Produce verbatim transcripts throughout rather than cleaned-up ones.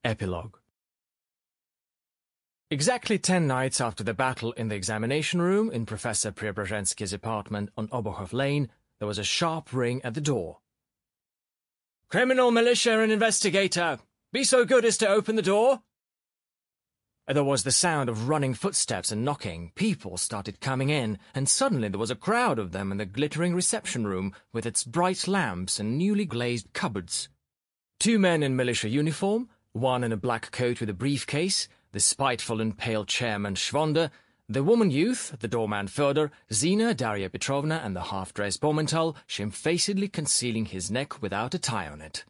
Epilogue. Exactly ten nights after the battle in the examination room in Professor Preobrazhensky's apartment on Obukhov Lane, there was a sharp ring at the door. "Criminal militia and investigator! Be so good as to open the door!" There was the sound of running footsteps and knocking. People started coming in, and suddenly there was a crowd of them in the glittering reception room with its bright lamps and newly glazed cupboards. Two men in militia uniform, one in a black coat with a briefcase, the spiteful and pale chairman Schwonder, the woman youth, the doorman Fyodor, Zina, Daria Petrovna, and the half-dressed Baumenthal, shamefacedly concealing his neck without a tie on it.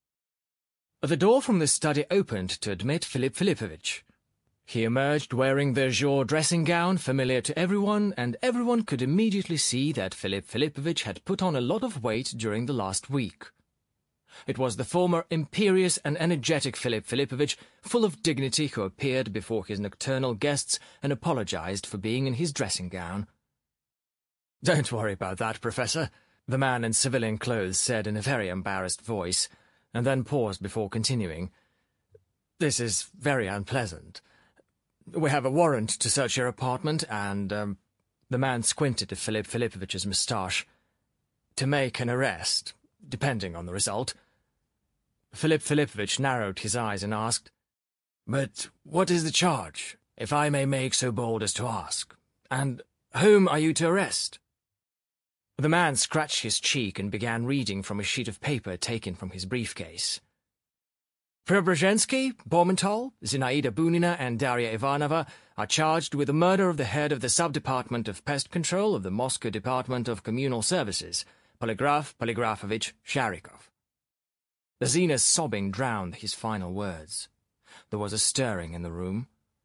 The door from the study opened to admit Philip Philippovich. He emerged wearing the azure dressing gown familiar to everyone, and everyone could immediately see that Philip Philippovich had put on a lot of weight during the last week. It was the former imperious and energetic Philip Philippovich, full of dignity, who appeared before his nocturnal guests and apologized for being in his dressing gown. "Don't worry about that, Professor," the man in civilian clothes said in a very embarrassed voice, and then paused before continuing. "This is very unpleasant. We have a warrant to search your apartment, and, um, the man squinted at Philip Philippovich's moustache, to make an arrest, depending on the result." Philip Philippovich narrowed his eyes and asked, "But what is the charge, if I may make so bold as to ask? And whom are you to arrest?" The man scratched his cheek and began reading from a sheet of paper taken from his briefcase. "Preobrazhensky, Baumenthal, Zinaida Bunina, and Daria Ivanova are charged with the murder of the head of the Sub-Department of Pest Control of the Moscow Department of Communal Services, Polygraf Polygrafovich Sharikov." Zina's sobbing drowned his final words. There was a stirring in the room.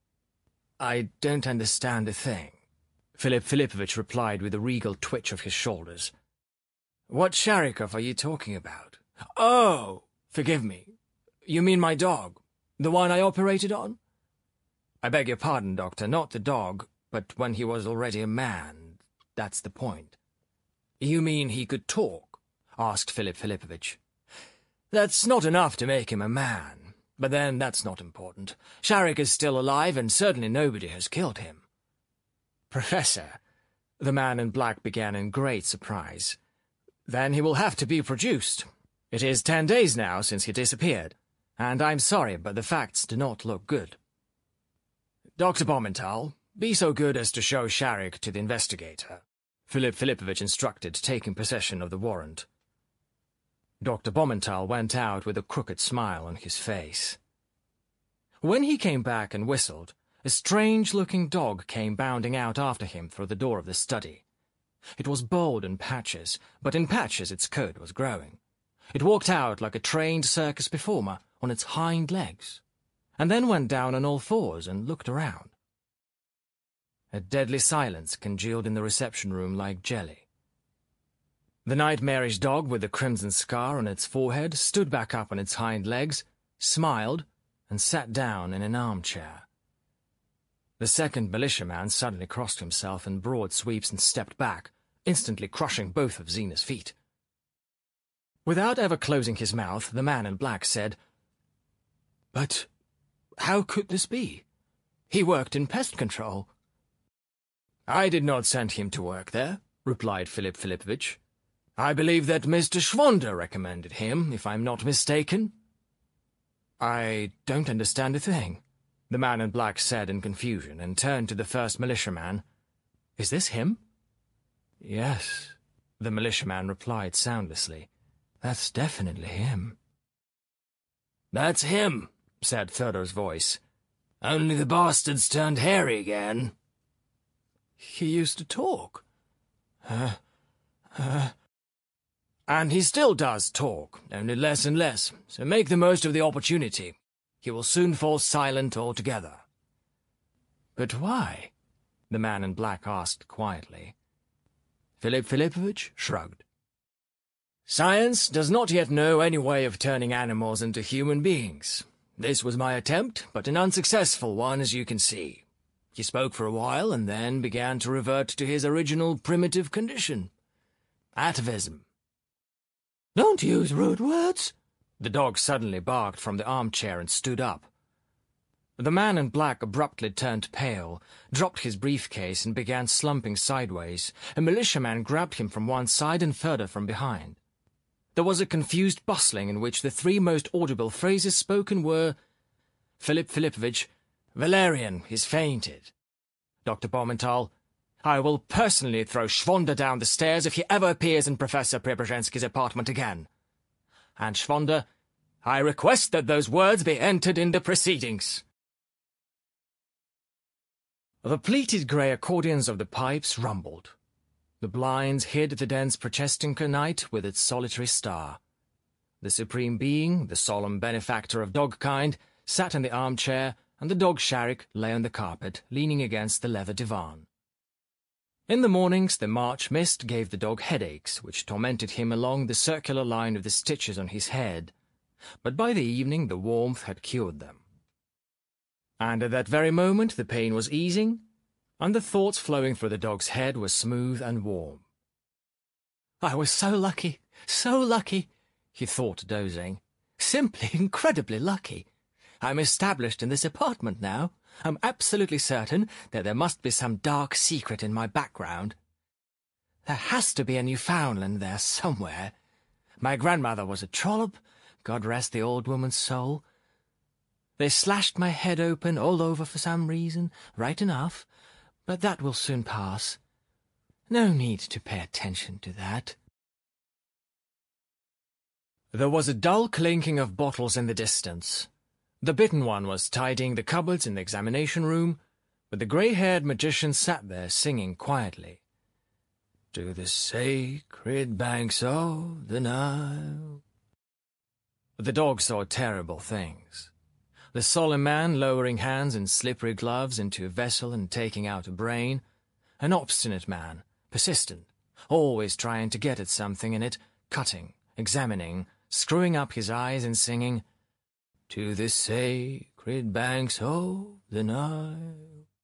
"I don't understand a thing," Philip Philippovich replied with a regal twitch of his shoulders. "What Sharikov are you talking about? Oh, forgive me. You mean my dog, the one I operated on?" "I beg your pardon, Doctor, not the dog, but when he was already a man. That's the point." "You mean he could talk?" asked Philip Philippovich. "That's not enough to make him a man. But then that's not important. Sharik is still alive, and certainly nobody has killed him." "Professor," the man in black began in great surprise, "then he will have to be produced. It is ten days now since he disappeared, and I'm sorry, but the facts do not look good." "Doctor Baumenthal, be so good as to show Sharik to the investigator," Philip Philippovich instructed, taking possession of the warrant. Doctor Baumenthal went out with a crooked smile on his face. When he came back and whistled, a strange-looking dog came bounding out after him through the door of the study. It was bald in patches, but in patches its coat was growing. It walked out like a trained circus performer on its hind legs, and then went down on all fours and looked around. A deadly silence congealed in the reception room like jelly. The nightmarish dog with the crimson scar on its forehead stood back up on its hind legs, smiled, and sat down in an armchair. The second militiaman suddenly crossed himself in broad sweeps and stepped back, instantly crushing both of Zina's feet. Without ever closing his mouth, the man in black said, "But how could this be? He worked in pest control." "I did not send him to work there," replied Philip Philippovich. "I believe that Mister Schwonder recommended him, if I'm not mistaken." "I don't understand a thing," the man in black said in confusion, and turned to the first militiaman. "Is this him?" "Yes," the militiaman replied soundlessly. "That's definitely him." "That's him," said Fyodor's voice. "Only the bastard's turned hairy again." "He used to talk." Uh, uh... "And he still does talk, only less and less, so make the most of the opportunity. He will soon fall silent altogether." "But why?" the man in black asked quietly. Philip Philippovich shrugged. "Science does not yet know any way of turning animals into human beings. This was my attempt, but an unsuccessful one, as you can see. He spoke for a while, and then began to revert to his original primitive condition. Atavism." "Don't use rude words," The dog suddenly barked from the armchair and stood up. The man in black abruptly turned pale, dropped his briefcase and began slumping sideways. A militiaman grabbed him from one side and further from behind. There was a confused bustling in which the three most audible phrases spoken were, "Philip Filipovich, Valerian is fainted. Doctor Baumenthal, I will personally throw Schwonder down the stairs if he ever appears in Professor Preobrazhensky's apartment again. And Schwonder, I request that those words be entered in the proceedings." The pleated grey accordions of the pipes rumbled. The blinds hid the dense Procestinka night with its solitary star. The Supreme Being, the solemn benefactor of dogkind, sat in the armchair, and the dog Sharik lay on the carpet, leaning against the leather divan. In the mornings the March mist gave the dog headaches, which tormented him along the circular line of the stitches on his head, but by the evening the warmth had cured them. And at that very moment the pain was easing, and the thoughts flowing through the dog's head were smooth and warm. "I was so lucky, so lucky," he thought, dozing. "Simply incredibly lucky. I'm established in this apartment now. I'm absolutely certain that there must be some dark secret in my background. There has to be a Newfoundland there somewhere. My grandmother was a trollop, God rest the old woman's soul. They slashed my head open all over for some reason, right enough, but that will soon pass. No need to pay attention to that." There was a dull clinking of bottles in the distance. The bitten one was tidying the cupboards in the examination room, but the grey-haired magician sat there singing quietly. "To the sacred banks of the Nile." The dog saw terrible things. The solemn man lowering hands in slippery gloves into a vessel and taking out a brain. An obstinate man, persistent, always trying to get at something in it, cutting, examining, screwing up his eyes and singing, "To the sacred banks of the Nile."